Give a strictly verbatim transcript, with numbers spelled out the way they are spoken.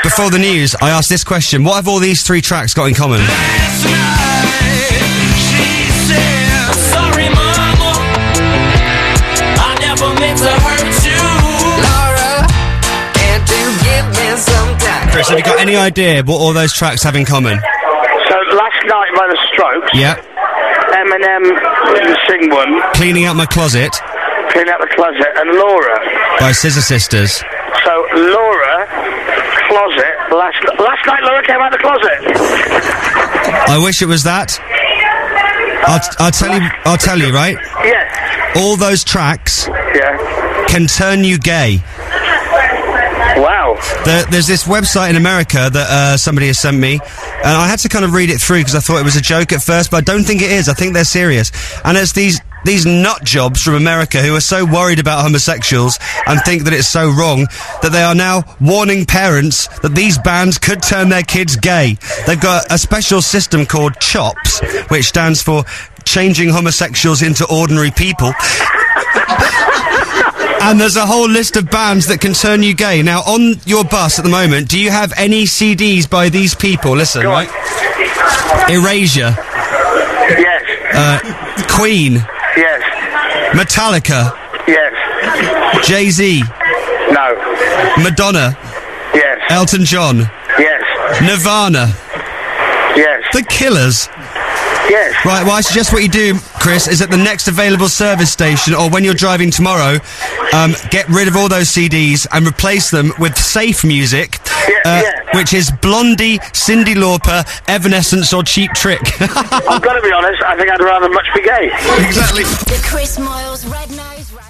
before the news, I asked this question. What have all these three tracks got in common? Last night, she said, sorry, mama, I never meant to hurt you. Laura, can't you give me some time? Chris, have you got any idea what all those tracks have in common? So, Last Night by the Strokes. Yeah. Eminem, sing one. Cleaning Out My Closet. Clean Out the Closet. And Laura. By Scissor Sisters. So, Laura, Closet. Last, last night Laura came out the closet. I wish it was that. I'll, I'll tell you, I'll tell you, right? Yeah. All those tracks Yeah. can turn you gay. Wow. There, there's this website in America that uh, somebody has sent me, and I had to kind of read it through because I thought it was a joke at first, but I don't think it is. I think they're serious. And it's these these nut jobs from America who are so worried about homosexuals and think that it's so wrong that they are now warning parents that these bands could turn their kids gay. They've got a special system called CHOPS, which stands for Changing Homosexuals into Ordinary People. And there's a whole list of bands that can turn you gay. Now, on your bus at the moment, do you have any C Ds by these people? Listen, Go right? on. Erasure. Yes. Uh, Queen. Yes. Metallica. Yes. Jay-Z. No. Madonna. Yes. Elton John. Yes. Nirvana. Yes. The Killers. Yes. Right, well, I suggest what you do, Chris, is at the next available service station, or when you're driving tomorrow, um, get rid of all those C Ds and replace them with safe music, Yeah, uh, yeah. which is Blondie, Cyndi Lauper, Evanescence, or Cheap Trick. I've got to be honest, I think I'd rather much be gay. Exactly. The Chris Miles Red Nose.